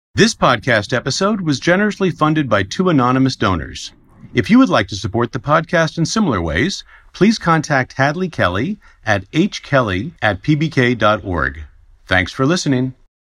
This podcast episode was generously funded by 2 anonymous donors. If you would like to support the podcast in similar ways, please contact Hadley Kelly at hkelly@pbk.org. Thanks for listening.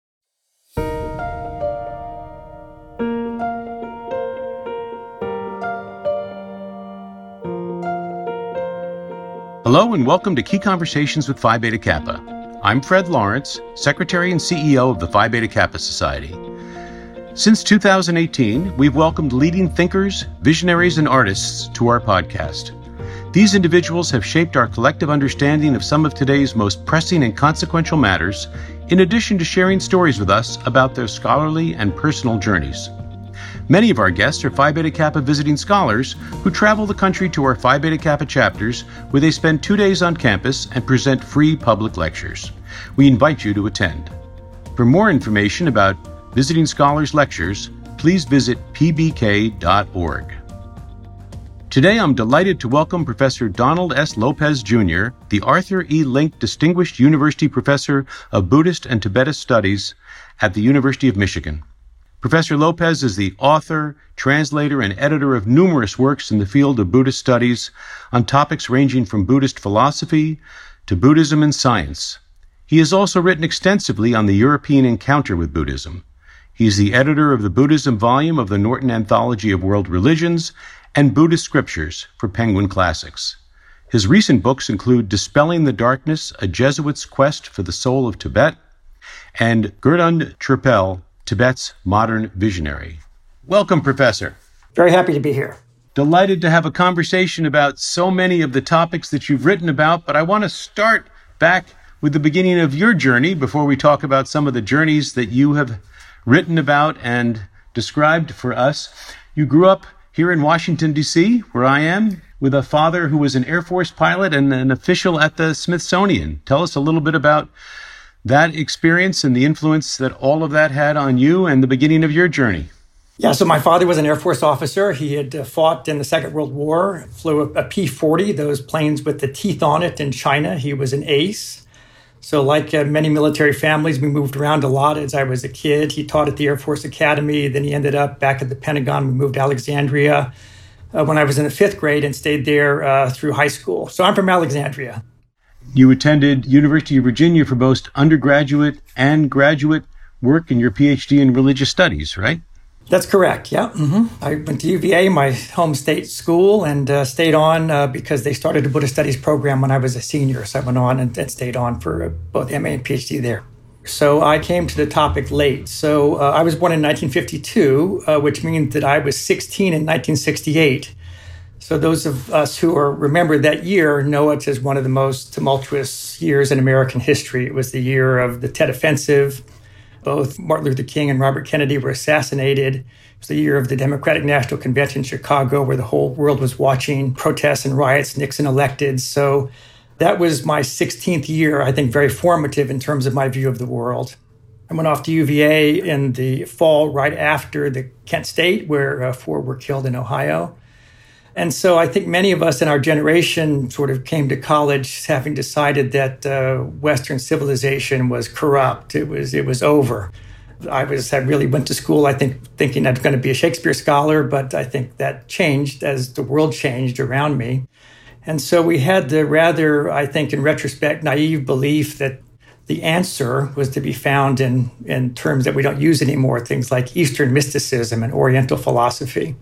Hello and welcome to Key Conversations with Phi Beta Kappa. I'm Fred Lawrence, Secretary and CEO of the Phi Beta Kappa Society. Since 2018, we've welcomed leading thinkers, visionaries, and artists to our podcast. These individuals have shaped our collective understanding of some of today's most pressing and consequential matters, in addition to sharing stories with us about their scholarly and personal journeys. Many of our guests are Phi Beta Kappa visiting scholars who travel the country to our Phi Beta Kappa chapters, where they spend 2 days on campus and present free public lectures. We invite you to attend. For more information about Visiting Scholars Lectures, please visit pbk.org. Today, I'm delighted to welcome Professor Donald S. Lopez, Jr., the Arthur E. Link Distinguished University Professor of Buddhist and Tibetan Studies at the University of Michigan. Professor Lopez is the author, translator, and editor of numerous works in the field of Buddhist studies on topics ranging from Buddhist philosophy to Buddhism and science. He has also written extensively on the European encounter with Buddhism. He is the editor of the Buddhism volume of the Norton Anthology of World Religions and Buddhist Scriptures for Penguin Classics. His recent books include Dispelling the Darkness, A Jesuit's Quest for the Soul of Tibet, and Gerdund Tripel, Tibet's Modern Visionary. Welcome, Professor. Very happy to be here. Delighted to have a conversation about so many of the topics that you've written about, but I want to start back with the beginning of your journey before we talk about some of the journeys that you have written about and described for us. You grew up here in Washington, D.C., where I am, with a father who was an Air Force pilot and an official at the Smithsonian. Tell us a little bit about that experience and the influence that all of that had on you and the beginning of your journey. Yeah, so my father was an Air Force officer. He had fought in the Second World War, flew a P-40, those planes with the teeth on it in China. He was an ace. So like many military families, we moved around a lot as I was a kid. He taught at the Air Force Academy. Then he ended up back at the Pentagon. We moved to Alexandria when I was in the 5th grade and stayed there through high school. So I'm from Alexandria. You attended University of Virginia for both undergraduate and graduate work in your PhD in religious studies, right? That's correct, yeah. I went to UVA, my home state school, and stayed on because they started a Buddhist studies program when I was a senior. So I went on and stayed on for both MA and PhD there. So I came to the topic late. So I was born in 1952, which means that I was 16 in 1968. So those of us who remember that year know it as one of the most tumultuous years in American history. It was the year of the Tet Offensive. Both Martin Luther King and Robert Kennedy were assassinated. It was the year of the Democratic National Convention in Chicago, where the whole world was watching protests and riots, Nixon elected. So that was my 16th year, I think very formative in terms of my view of the world. I went off to UVA in the fall right after the Kent State, where 4 were killed in Ohio. And so I think many of us in our generation sort of came to college having decided that Western civilization was corrupt. It was over. I really went to school, I think, thinking I was going to be a Shakespeare scholar, but I think that changed as the world changed around me. And so we had the rather, I think, in retrospect, naive belief that the answer was to be found in terms that we don't use anymore, things like Eastern mysticism and Oriental philosophy.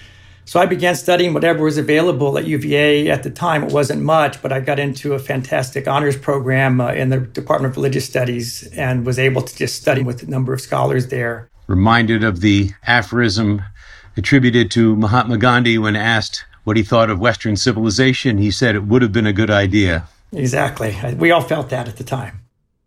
So I began studying whatever was available at UVA at the time. It wasn't much, but I got into a fantastic honors program in the Department of Religious Studies and was able to just study with a number of scholars there. Reminded of the aphorism attributed to Mahatma Gandhi when asked what he thought of Western civilization. He said it would have been a good idea. Exactly. We all felt that at the time.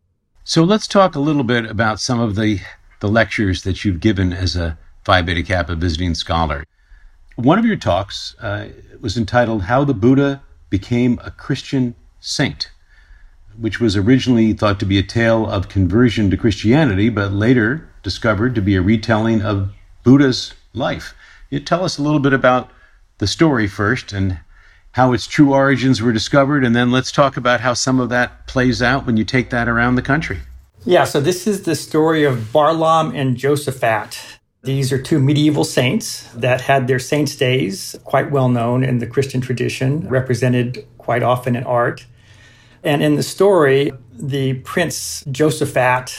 So let's talk a little bit about some of the lectures that you've given as a Phi Beta Kappa visiting scholar. One of your talks was entitled How the Buddha Became a Christian Saint, which was originally thought to be a tale of conversion to Christianity, but later discovered to be a retelling of Buddha's life. You tell us a little bit about the story first and how its true origins were discovered, and then let's talk about how some of that plays out when you take that around the country. Yeah, so this is the story of Barlaam and Josaphat. These are two medieval saints that had their saints' days, quite well known in the Christian tradition, represented quite often in art. And in the story, the prince Josaphat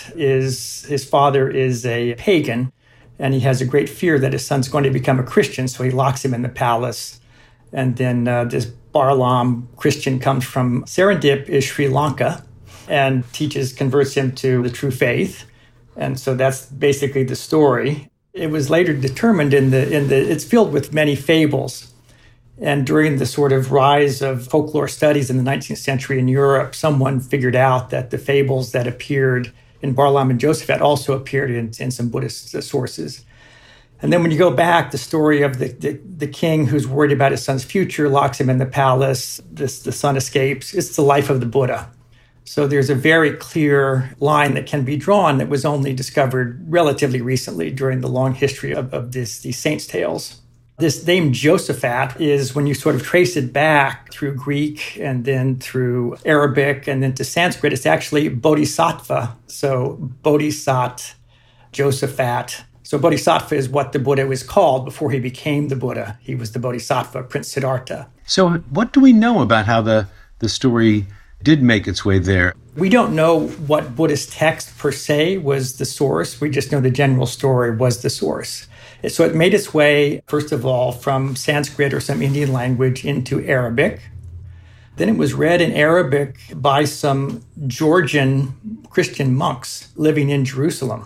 his father is a pagan, and he has a great fear that his son's going to become a Christian, so he locks him in the palace. And then this Barlaam Christian comes from Serendip, is Sri Lanka, and converts him to the true faith. And so that's basically the story. It was later determined it's filled with many fables. And during the sort of rise of folklore studies in the 19th century in Europe, someone figured out that the fables that appeared in Barlaam and Josaphat also appeared in some Buddhist sources. And then when you go back, the story of the king who's worried about his son's future, locks him in the palace, the son escapes. It's the life of the Buddha. So there's a very clear line that can be drawn that was only discovered relatively recently during the long history of these saints' tales. This name Josaphat is, when you sort of trace it back through Greek and then through Arabic and then to Sanskrit, it's actually Bodhisattva. So Bodhisat, Josaphat. So Bodhisattva is what the Buddha was called before he became the Buddha. He was the Bodhisattva, Prince Siddhartha. So what do we know about how the story did make its way there? We don't know what Buddhist text per se was the source. We just know the general story was the source. So it made its way, first of all, from Sanskrit or some Indian language into Arabic. Then it was read in Arabic by some Georgian Christian monks living in Jerusalem.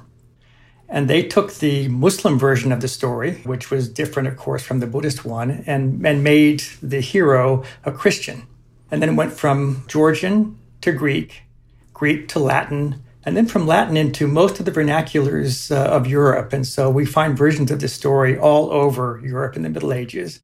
And they took the Muslim version of the story, which was different, of course, from the Buddhist one, and made the hero a Christian. And then it went from Georgian to Greek, Greek to Latin, and then from Latin into most of the vernaculars of Europe. And so we find versions of this story all over Europe in the Middle Ages.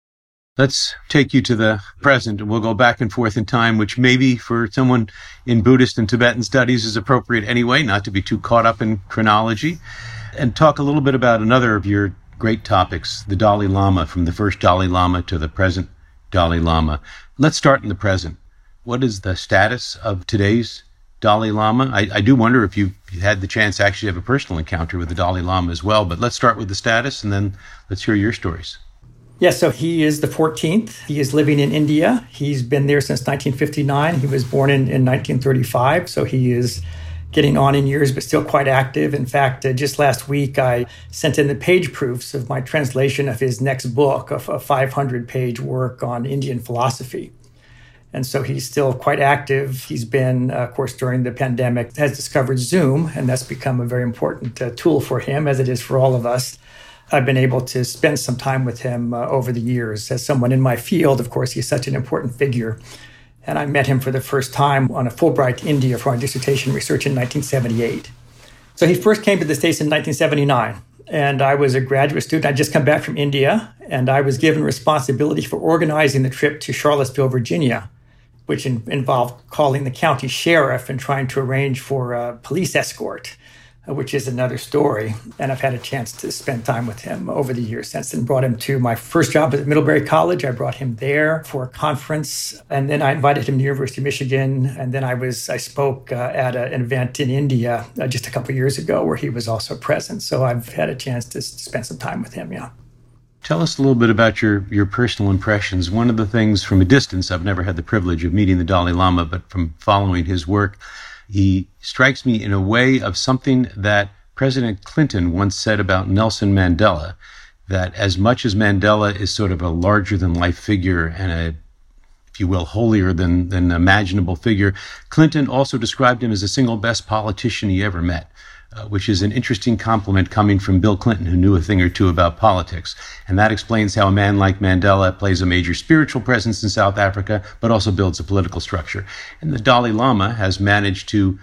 Let's take you to the present, and we'll go back and forth in time, which maybe for someone in Buddhist and Tibetan studies is appropriate anyway, not to be too caught up in chronology, and talk a little bit about another of your great topics, the Dalai Lama, from the first Dalai Lama to the present Dalai Lama. Let's start in the present. What is the status of today's Dalai Lama? I do wonder if you had the chance to actually have a personal encounter with the Dalai Lama as well, but let's start with the status and then let's hear your stories. Yeah, so he is the 14th. He is living in India. He's been there since 1959. He was born in 1935, so he is getting on in years, but still quite active. In fact, just last week, I sent in the page proofs of my translation of his next book, of a 500-page work on Indian philosophy. And so he's still quite active. He's been, of course, during the pandemic, has discovered Zoom, and that's become a very important tool for him, as it is for all of us. I've been able to spend some time with him over the years. As someone in my field, of course, he's such an important figure. And I met him for the first time on a Fulbright India for my dissertation research in 1978. So he first came to the States in 1979. And I was a graduate student. I'd just come back from India, and I was given responsibility for organizing the trip to Charlottesville, Virginia, which involved calling the county sheriff and trying to arrange for a police escort, which is another story. And I've had a chance to spend time with him over the years since, and brought him to my first job at Middlebury College. I brought him there for a conference, and then I invited him to the University of Michigan. And then I spoke at an event in India just a couple of years ago where he was also present. So I've had a chance to spend some time with him, yeah. Tell us a little bit about your personal impressions. One of the things from a distance, I've never had the privilege of meeting the Dalai Lama, but from following his work, he strikes me in a way of something that President Clinton once said about Nelson Mandela, that as much as Mandela is sort of a larger-than-life figure and a, if you will, holier than imaginable figure, Clinton also described him as the single best politician he ever met, which is an interesting compliment coming from Bill Clinton, who knew a thing or two about politics. And that explains how a man like Mandela plays a major spiritual presence in South Africa, but also builds a political structure. And the Dalai Lama has managed to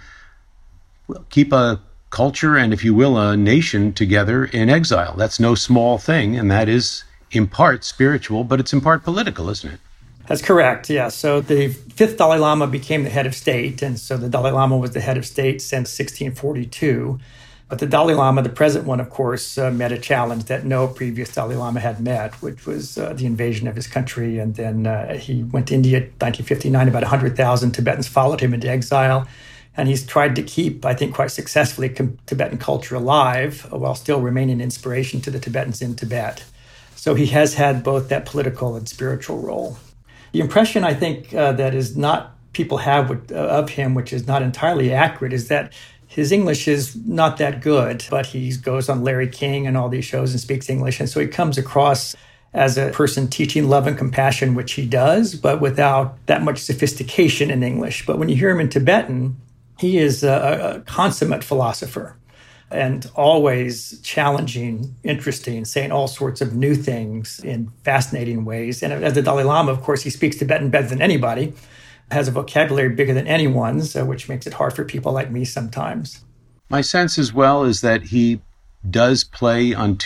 keep a culture and, if you will, a nation together in exile. That's no small thing, and that is in part spiritual, but it's in part political, isn't it? That's correct, yeah. So the fifth Dalai Lama became the head of state, and so the Dalai Lama was the head of state since 1642. But the Dalai Lama, the present one, of course, met a challenge that no previous Dalai Lama had met, which was the invasion of his country. And then he went to India in 1959. About 100,000 Tibetans followed him into exile. And he's tried to keep, I think quite successfully, Tibetan culture alive while still remaining inspiration to the Tibetans in Tibet. So he has had both that political and spiritual role. The impression I think that is not people have of him, which is not entirely accurate, is that his English is not that good, but he goes on Larry King and all these shows and speaks English. And so he comes across as a person teaching love and compassion, which he does, but without that much sophistication in English. But when you hear him in Tibetan, he is a consummate philosopher and always challenging, interesting, saying all sorts of new things in fascinating ways. And as the Dalai Lama, of course, he speaks Tibetan better than anybody, has a vocabulary bigger than anyone's, which makes it hard for people like me sometimes. My sense as well is that he does play on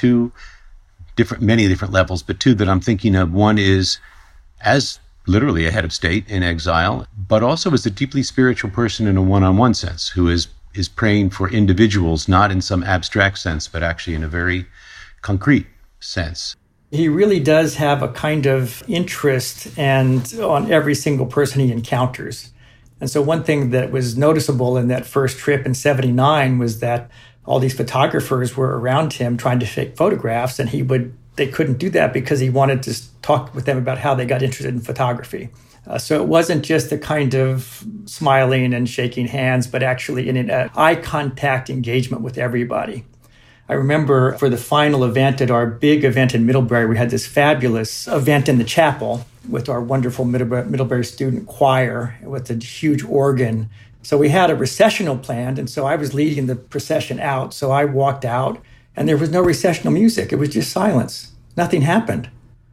many different levels, but two that I'm thinking of. One is as literally a head of state in exile, but also as a deeply spiritual person in a one-on-one sense, who is praying for individuals, not in some abstract sense, but actually in a very concrete sense. He really does have a kind of interest on every single person he encounters. And so one thing that was noticeable in that first trip in 79 was that all these photographers were around him trying to take photographs, and they couldn't do that because he wanted to talk with them about how they got interested in photography. So it wasn't just a kind of smiling and shaking hands, but actually in an eye contact engagement with everybody. I remember for the final event at our big event in Middlebury, we had this fabulous event in the chapel with our wonderful Middlebury student choir with a huge organ. So we had a recessional planned, and so I was leading the procession out. So I walked out, and there was no recessional music. It was just silence. Nothing happened.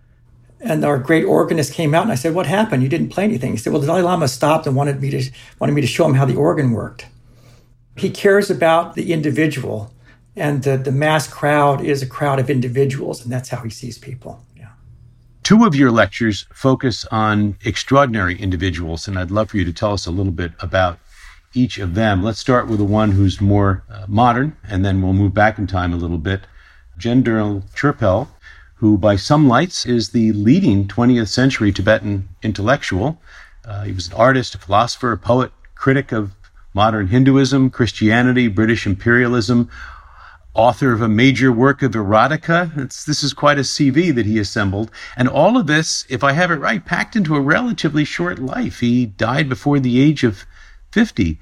And our great organist came out, and I said, "What happened? You didn't play anything." He said, "Well, the Dalai Lama stopped and wanted me to show him how the organ worked." He cares about the individual, and the mass crowd is a crowd of individuals, and that's how he sees people. Yeah. Two of your lectures focus on extraordinary individuals, and I'd love for you to tell us a little bit about each of them. Let's start with the one who's more modern, and then we'll move back in time a little bit. Jenderal Churpel, who by some lights is the leading 20th century Tibetan intellectual. He was an artist, a philosopher, a poet, critic of modern Hinduism, Christianity, British imperialism, author of a major work of erotica. This is quite a CV that he assembled. And all of this, if I have it right, packed into a relatively short life. He died before the age of 50.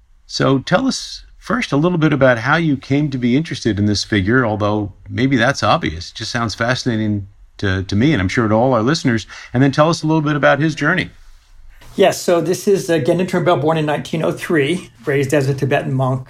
So tell us first a little bit about how you came to be interested in this figure, although maybe that's obvious. It just sounds fascinating to me, and I'm sure to all our listeners. And then tell us a little bit about his journey. Yes, so this is Gendon Churpel, born in 1903, raised as a Tibetan monk.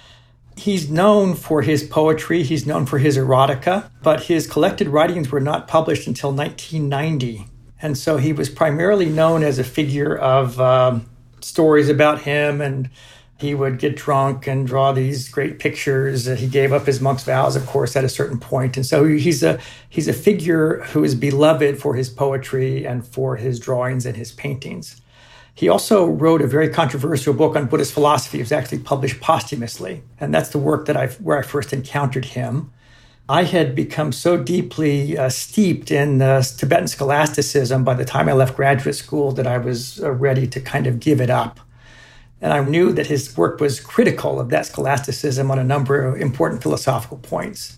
He's known for his poetry, he's known for his erotica, but his collected writings were not published until 1990. And so he was primarily known as a figure of stories about him, and he would get drunk and draw these great pictures. He gave up his monk's vows, of course, at a certain point. And so he's a figure who is beloved for his poetry and for his drawings and his paintings. He also wrote a very controversial book on Buddhist philosophy. It was actually published posthumously. And that's the work where I first encountered him. I had become so deeply steeped in Tibetan scholasticism by the time I left graduate school that I was ready to kind of give it up. And I knew that his work was critical of that scholasticism on a number of important philosophical points.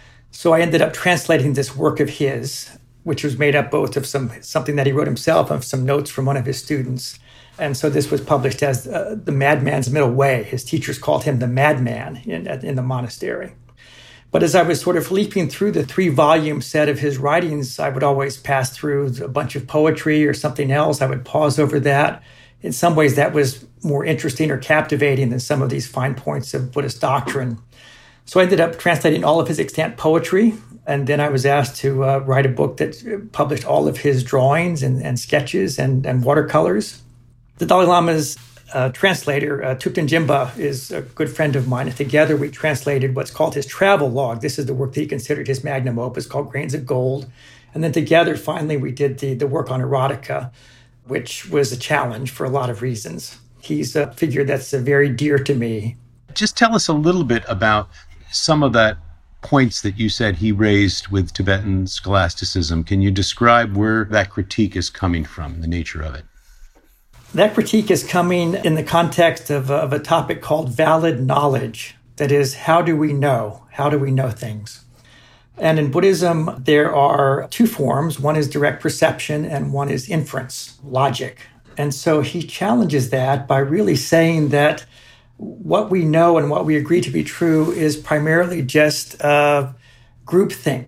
So I ended up translating this work of his, which was made up both of something that he wrote himself and some notes from one of his students. And so this was published as The Madman's Middle Way. His teachers called him the Madman in the monastery. But as I was sort of leaping through the 3-volume set of his writings, I would always pass through a bunch of poetry or something else. I would pause over that. In some ways, that was more interesting or captivating than some of these fine points of Buddhist doctrine. So I ended up translating all of his extant poetry, and then I was asked to write a book that published all of his drawings and sketches and watercolors. The Dalai Lama's translator, Thupten Jinpa, is a good friend of mine, and together we translated what's called his travel log. This is the work that he considered his magnum opus, called Grains of Gold. And then together, finally, we did the work on erotica, which was a challenge for a lot of reasons. He's a figure that's very dear to me. Just tell us a little bit about some of that points that you said he raised with Tibetan scholasticism. Can you describe where that critique is coming from, the nature of it? That critique is coming in the context of a topic called valid knowledge. That is, how do we know? How do we know things? And in Buddhism, there are two forms. One is direct perception and one is inference, logic. And so he challenges that by really saying that what we know and what we agree to be true is primarily just groupthink.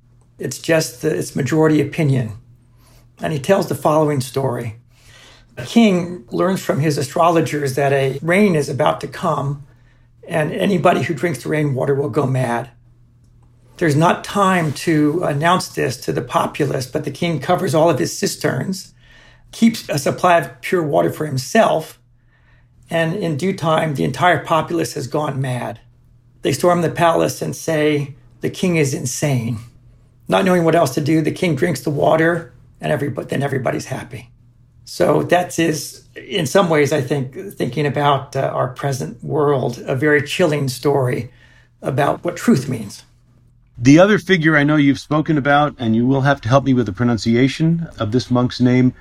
It's majority opinion. And he tells the following story. A king learns from his astrologers that a rain is about to come, and anybody who drinks the rainwater will go mad. There's not time to announce this to the populace, but the king covers all of his cisterns, keeps a supply of pure water for himself, and in due time, the entire populace has gone mad. They storm the palace and say, the king is insane. Not knowing what else to do, the king drinks the water, and then everybody's happy. So that is, in some ways, I think, thinking about our present world, a very chilling story about what truth means. The other figure I know you've spoken about, and you will have to help me with the pronunciation of this monk's name,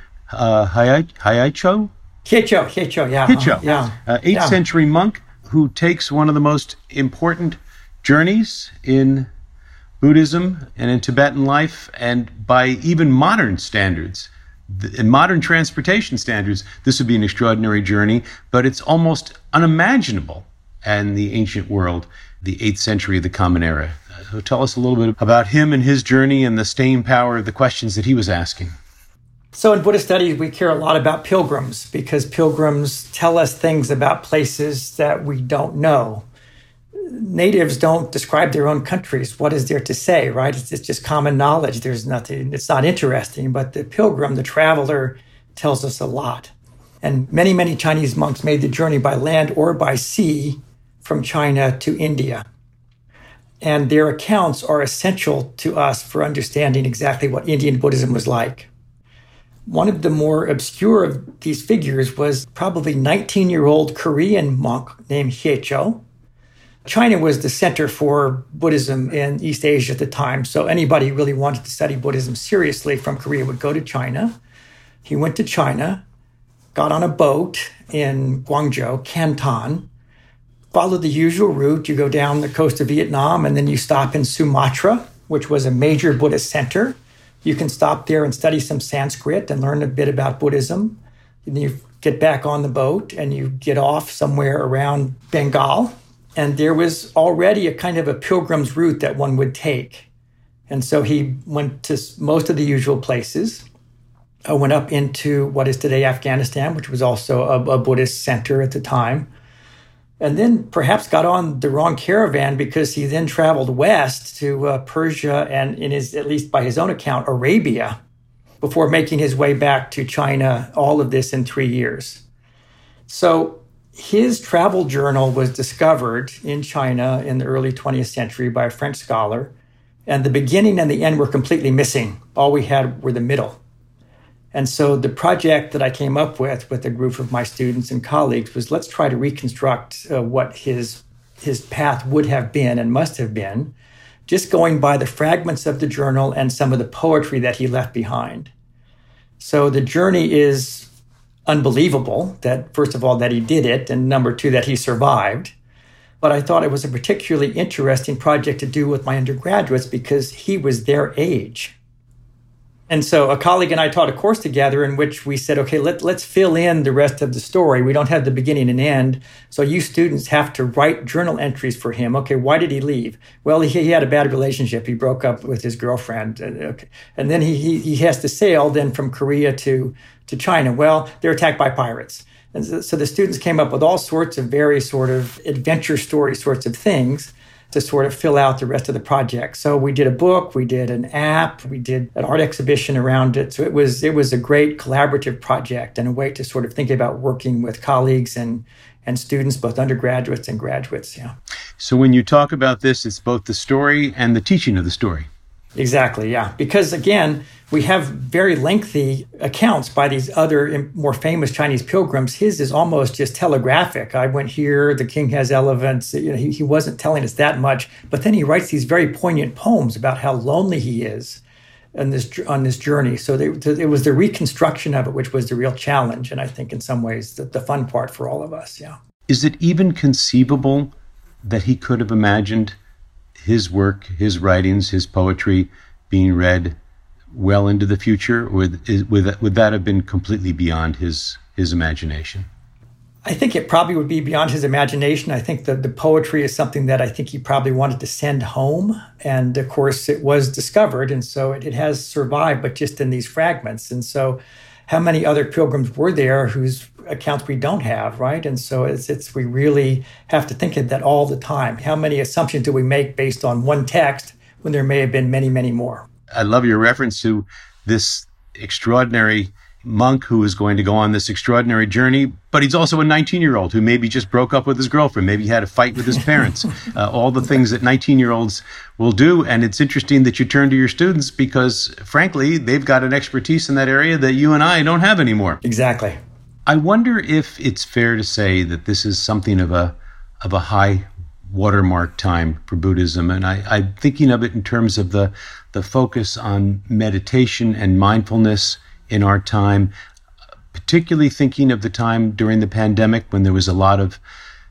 Hyecho? Hyecho, yeah. Hyecho, yeah. 8th century monk who takes one of the most important journeys in Buddhism and in Tibetan life, and by even modern standards, in modern transportation standards, this would be an extraordinary journey, but it's almost unimaginable in the ancient world, the 8th century, the Common Era. So tell us a little bit about him and his journey and the staying power of the questions that he was asking. So in Buddhist studies, we care a lot about pilgrims because pilgrims tell us things about places that we don't know. Natives don't describe their own countries. What is there to say, right? It's just common knowledge. There's nothing, it's not interesting, but the pilgrim, the traveler, tells us a lot. And many, many Chinese monks made the journey by land or by sea from China to India. And their accounts are essential to us for understanding exactly what Indian Buddhism was like. One of the more obscure of these figures was probably 19-year-old Korean monk named Hyecho. China was the center for Buddhism in East Asia at the time, so anybody who really wanted to study Buddhism seriously from Korea would go to China. He went to China, got on a boat in Guangzhou, Canton, followed the usual route. You go down the coast of Vietnam, and then you stop in Sumatra, which was a major Buddhist center. You can stop there and study some Sanskrit and learn a bit about Buddhism. And you get back on the boat, and you get off somewhere around Bengal. And there was already a kind of a pilgrim's route that one would take. And so he went to most of the usual places, went up into what is today Afghanistan, which was also a Buddhist center at the time, and then perhaps got on the wrong caravan because he then traveled west to Persia and, at least by his own account, Arabia, before making his way back to China, all of this in 3 years. So his travel journal was discovered in China in the early 20th century by a French scholar, and the beginning and the end were completely missing. All we had were the middle. And so the project that I came up with a group of my students and colleagues was, let's try to reconstruct what his path would have been and must have been, just going by the fragments of the journal and some of the poetry that he left behind. So the journey is unbelievable, that first of all, that he did it, and number two, that he survived. But I thought it was a particularly interesting project to do with my undergraduates because he was their age. And so a colleague and I taught a course together in which we said, okay, let's fill in the rest of the story. We don't have the beginning and end. So you students have to write journal entries for him. Okay, why did he leave? Well, he had a bad relationship. He broke up with his girlfriend. Okay. And then he has to sail then from Korea to China. Well, they're attacked by pirates. And so the students came up with all sorts of very sort of adventure story sorts of things to sort of fill out the rest of the project. So we did a book, we did an app, we did an art exhibition around it. So it was a great collaborative project and a way to sort of think about working with colleagues and students, both undergraduates and graduates. Yeah. So when you talk about this, it's both the story and the teaching of the story. Exactly, yeah. Because again, we have very lengthy accounts by these other more famous Chinese pilgrims. His is almost just telegraphic. I went here, the king has elephants. He wasn't telling us that much. But then he writes these very poignant poems about how lonely he is on this journey. So it was the reconstruction of it, which was the real challenge. And I think in some ways the fun part for all of us. Yeah. Is it even conceivable that he could have imagined his work, his writings, his poetry being read well into the future? Or would that have been completely beyond his imagination? I think it probably would be beyond his imagination. I think the poetry is something that I think he probably wanted to send home. And of course, it was discovered. And so it has survived, but just in these fragments. And so how many other pilgrims were there whose accounts we don't have, right? And so we really have to think of that all the time. How many assumptions do we make based on one text when there may have been many, many more? I love your reference to this extraordinary monk who is going to go on this extraordinary journey, but he's also a 19-year-old who maybe just broke up with his girlfriend, maybe he had a fight with his parents, all the things that 19-year-olds will do. And it's interesting that you turn to your students because, frankly, they've got an expertise in that area that you and I don't have anymore. Exactly. I wonder if it's fair to say that this is something of a high watermark time for Buddhism. And I'm thinking of it in terms of the focus on meditation and mindfulness in our time, particularly thinking of the time during the pandemic when there was a lot of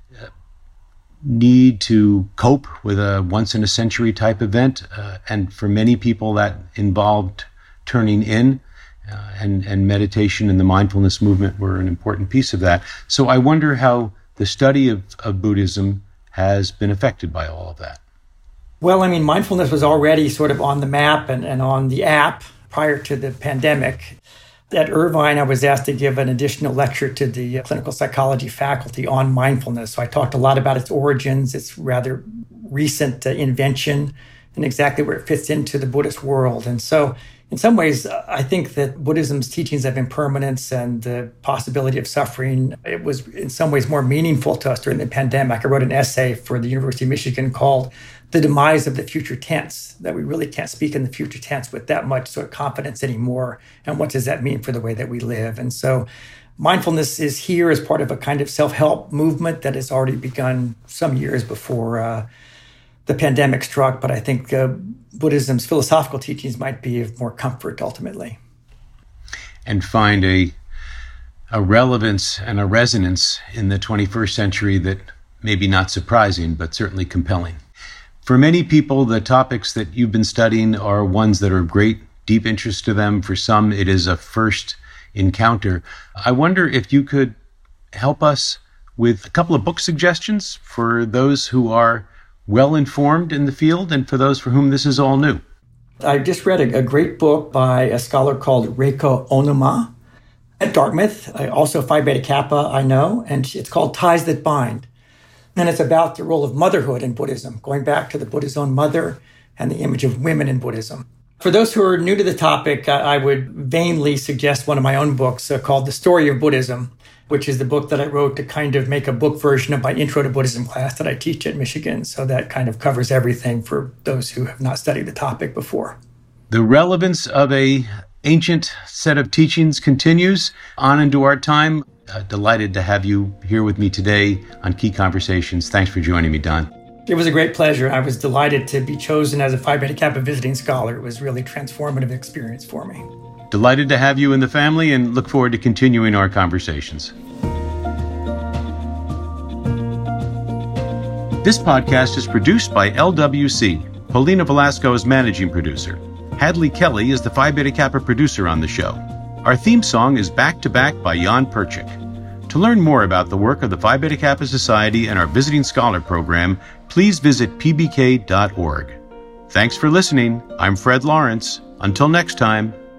need to cope with a once-in-a-century type event. And for many people, that involved turning in, and meditation and the mindfulness movement were an important piece of that. So I wonder how the study of Buddhism has been affected by all of that. Well, I mean, mindfulness was already sort of on the map and on the app prior to the pandemic. At Irvine, I was asked to give an additional lecture to the clinical psychology faculty on mindfulness. So I talked a lot about its origins, its rather recent invention, and exactly where it fits into the Buddhist world. And so in some ways, I think that Buddhism's teachings of impermanence and the possibility of suffering, it was in some ways more meaningful to us during the pandemic. I wrote an essay for the University of Michigan called The Demise of the Future Tense, that we really can't speak in the future tense with that much sort of confidence anymore. And what does that mean for the way that we live? And so mindfulness is here as part of a kind of self-help movement that has already begun some years before the pandemic struck. But I think Buddhism's philosophical teachings might be of more comfort ultimately. And find a relevance and a resonance in the 21st century that may be not surprising, but certainly compelling. For many people, the topics that you've been studying are ones that are of great, deep interest to them. For some, it is a first encounter. I wonder if you could help us with a couple of book suggestions for those who are well-informed in the field and for those for whom this is all new. I just read a great book by a scholar called Reiko Onuma at Dartmouth, also Phi Beta Kappa, I know, and it's called Ties That Bind. And it's about the role of motherhood in Buddhism, going back to the Buddha's own mother and the image of women in Buddhism. For those who are new to the topic, I would vainly suggest one of my own books called The Story of Buddhism, which is the book that I wrote to kind of make a book version of my Intro to Buddhism class that I teach at Michigan. So that kind of covers everything for those who have not studied the topic before. The relevance of an ancient set of teachings continues on into our time. Delighted to have you here with me today on Key Conversations. Thanks for joining me, Don. It was a great pleasure. I was delighted to be chosen as a Phi Beta Kappa visiting scholar. It was really a transformative experience for me. Delighted to have you in the family and look forward to continuing our conversations. This podcast is produced by LWC. Paulina Velasco is managing producer. Hadley Kelly is the Phi Beta Kappa producer on the show. Our theme song is Back to Back by Jan Perchik. To learn more about the work of the Phi Beta Kappa Society and our Visiting Scholar program, please visit pbk.org. Thanks for listening. I'm Fred Lawrence. Until next time.